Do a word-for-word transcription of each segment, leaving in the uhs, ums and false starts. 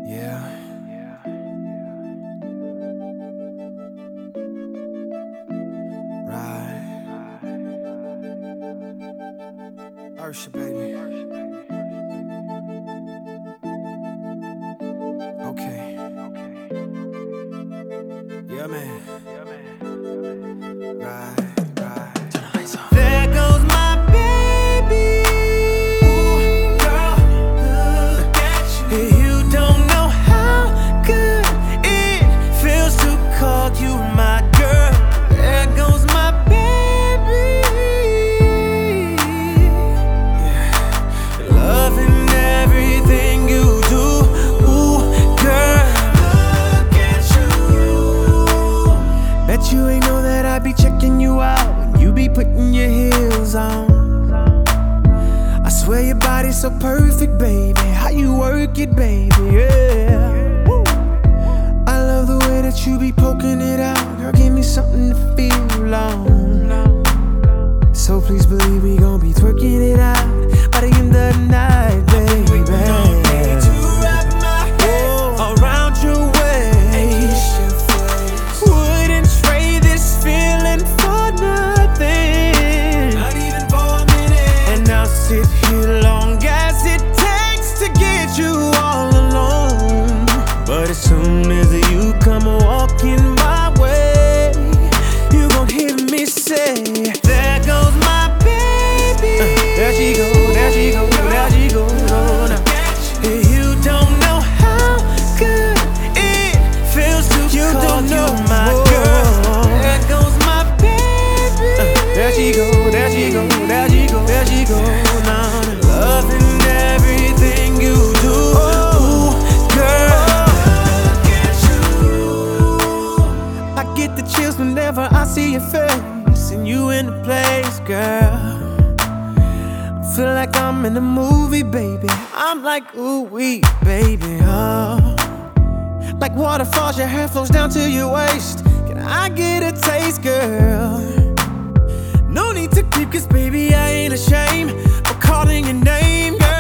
Yeah. Right. Ursha, baby. Okay. Yeah, man. Right, right. Turn the lights off. There goes my baby. Ooh, girl, look at you. You don't know how good it feels to call you my girl. There goes my baby. Yeah. Loving everything you do. Ooh, girl, look at you. Bet you ain't know that I be checking you out when you be putting your heels on. I swear your body's so perfect, baby. How you work it, baby, yeah. Woo. I love the way that you be poking it out. Girl, give me something to feel on. So please believe we gon' be twerking it out by the end of the night, baby. Oh, around your waist. Wouldn't trade this feeling for nothing. Not even for a minute. And I'll sit here long as it takes to get you all alone. But as soon as you come walking my way, you gon' hear me say, there goes my baby. Uh, there she go, there she go, there she go. Now, you don't know how good it feels to you call don't know you my girl. There goes my baby. Uh, there she go, there she go, there she go, there she go. Now, loving everything you do. Ooh, girl, look at you. I get the chills whenever I see your face and you in the place, girl. I feel like I'm in a movie, baby. I'm like, ooh wee, baby, oh. Like waterfalls, your hair flows down to your waist. Can I get a taste, girl? No need to keep, cause baby, I ain't ashamed of calling your name, girl.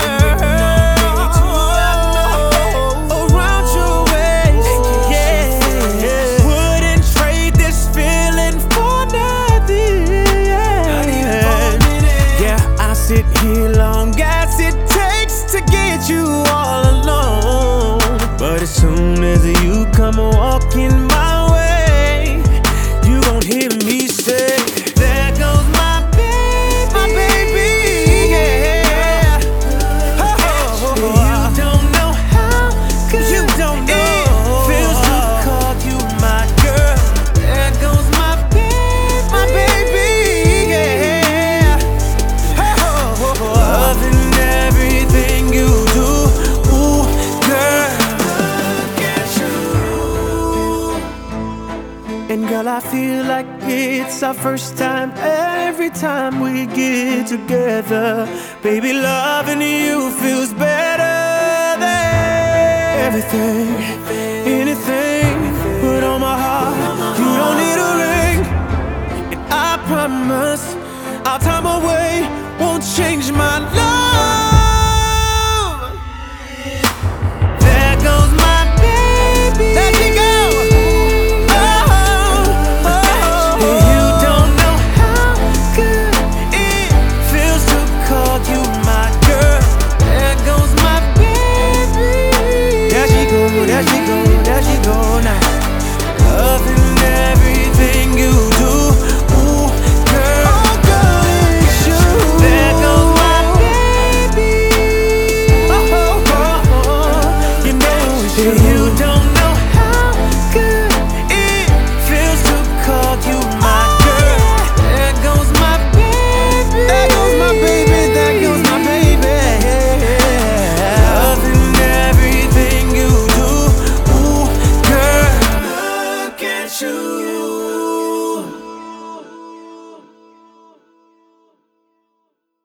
Around your waist, yeah. Wouldn't trade this feeling for nothing. Yeah, I sit here long as it takes to get you all alone. But as soon as you come walking my way, you gon' hear me say, there goes my baby, my baby, yeah. Oh, you don't know how good you don't know it feels to call you my girl. There goes my baby, my baby, yeah. Oh, loving everything you do. Ooh, girl, look at you. And girl, I feel like it's our first time every time we get together. Baby, loving you feels better than everything, anything. Put on my heart, you don't need a ring. And I promise I'll time away won't change my love. There goes my baby. There she goes. Oh, oh, oh. You don't know how good it feels to call you my girl. There goes my baby. There she goes, there she goes.